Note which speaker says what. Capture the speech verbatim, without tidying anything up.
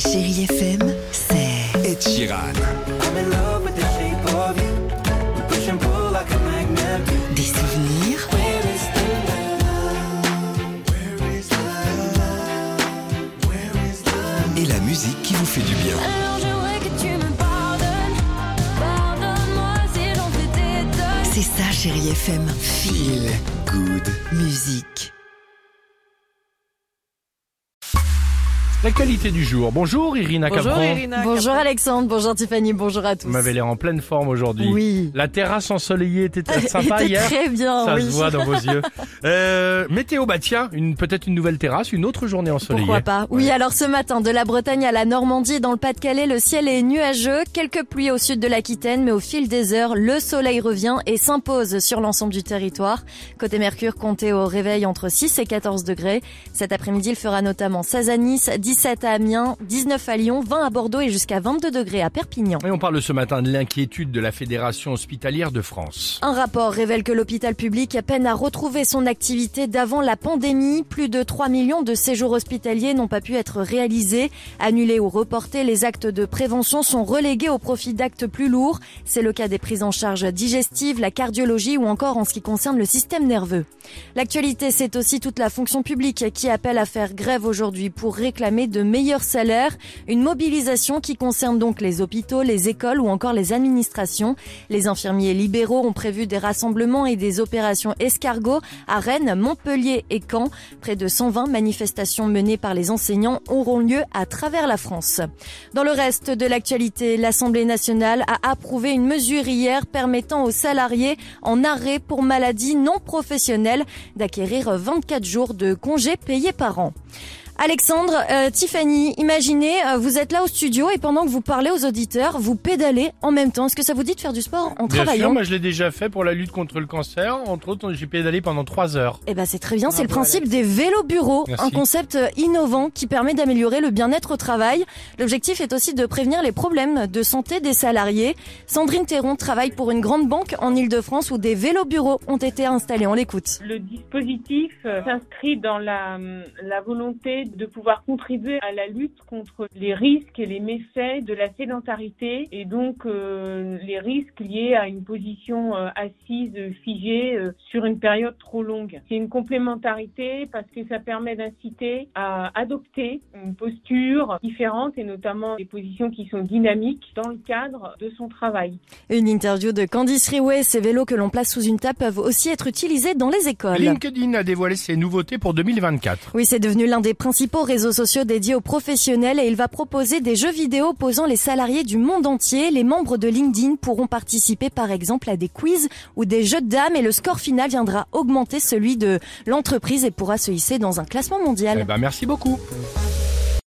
Speaker 1: Chérie F M, c'est
Speaker 2: Ed Sheeran.
Speaker 1: des souvenirs,
Speaker 2: Et la musique qui vous fait du bien.
Speaker 3: Alors j'aimerais que tu me pardonnes. Pardonne-moi si j'en fais des tonnes.
Speaker 1: c'est ça Chérie F M.
Speaker 2: Feel good.
Speaker 1: Musique.
Speaker 4: L'actualité du jour. Bonjour Irina
Speaker 5: Bonjour
Speaker 4: Capron.
Speaker 5: Irina.
Speaker 6: Bonjour Alexandre, bonjour Tiffany, bonjour à tous.
Speaker 4: Vous m'avez l'air en pleine forme aujourd'hui.
Speaker 6: Oui.
Speaker 4: La terrasse ensoleillée était sympa
Speaker 6: Était
Speaker 4: hier.
Speaker 6: très bien,
Speaker 4: Ça
Speaker 6: oui.
Speaker 4: se voit dans vos yeux. Euh, météo, bah tiens, une, peut-être une nouvelle terrasse, une autre journée ensoleillée.
Speaker 6: Pourquoi pas. Oui,
Speaker 4: Ouais.
Speaker 6: alors ce matin, de la Bretagne à la Normandie et dans le Pas-de-Calais, le ciel est nuageux. Quelques pluies au sud de l'Aquitaine, mais au fil des heures, le soleil revient et s'impose sur l'ensemble du territoire. Côté Mercure, comptez au réveil entre six et quatorze degrés. Cet après-midi, il fera notamment seize à Nice, dix-sept à Amiens, dix-neuf à Lyon, vingt à Bordeaux et jusqu'à vingt-deux degrés à Perpignan.
Speaker 4: Et on parle ce matin de l'inquiétude de la Fédération hospitalière de France.
Speaker 6: Un rapport révèle que l'hôpital public peine à retrouver son activité d'avant la pandémie. Plus de trois millions de séjours hospitaliers n'ont pas pu être réalisés. Annulés ou reportés, les actes de prévention sont relégués au profit d'actes plus lourds. C'est le cas des prises en charge digestives, la cardiologie ou encore en ce qui concerne le système nerveux. L'actualité, c'est aussi toute la fonction publique qui appelle à faire grève aujourd'hui pour réclamer de meilleurs salaires. Une mobilisation qui concerne donc les hôpitaux, les écoles ou encore les administrations. Les infirmiers libéraux ont prévu des rassemblements et des opérations escargots à Rennes, Montpellier et Caen. Près de cent vingt manifestations menées par les enseignants auront lieu à travers la France. Dans le reste de l'actualité, l'Assemblée nationale a approuvé une mesure hier permettant aux salariés en arrêt pour maladie non professionnelle d'acquérir vingt-quatre jours de congés payés par an. Alexandre, euh, Tiffany, imaginez, euh, vous êtes là au studio et pendant que vous parlez aux auditeurs, vous pédalez en même temps. Est-ce que ça vous dit de faire du sport en
Speaker 4: Bien
Speaker 6: travaillant?
Speaker 4: sûr, moi je l'ai déjà fait pour la lutte contre le cancer. Entre autres, j'ai pédalé pendant trois heures.
Speaker 6: Eh ben c'est très bien, c'est le
Speaker 4: Bravo,
Speaker 6: principe
Speaker 4: Alex.
Speaker 6: des vélos bureaux,
Speaker 4: Merci.
Speaker 6: un concept euh, innovant qui permet d'améliorer le bien-être au travail. L'objectif est aussi de prévenir les problèmes de santé des salariés. Sandrine Théron travaille pour une grande banque en Île-de-France où des vélos bureaux ont été installés. On l'écoute.
Speaker 7: Le dispositif euh, s'inscrit dans la, la volonté de pouvoir contribuer à la lutte contre les risques et les méfaits de la sédentarité et donc euh, les risques liés à une position euh, assise figée euh, sur une période trop longue. C'est une complémentarité parce que ça permet d'inciter à adopter une posture différente et notamment des positions qui sont dynamiques dans le cadre de son travail.
Speaker 6: Une interview de Candice Riouet. Ces vélos que l'on place sous une table peuvent aussi être utilisés dans les écoles.
Speaker 4: LinkedIn a dévoilé ses nouveautés pour deux mille vingt-quatre.
Speaker 6: Oui, c'est devenu l'un des principaux réseaux sociaux dédiés aux professionnels et il va proposer des jeux vidéo opposant les salariés du monde entier. Les membres de LinkedIn pourront participer par exemple à des quiz ou des jeux de dames et le score final viendra augmenter celui de l'entreprise et pourra se hisser dans un classement mondial.
Speaker 4: Eh ben, merci beaucoup.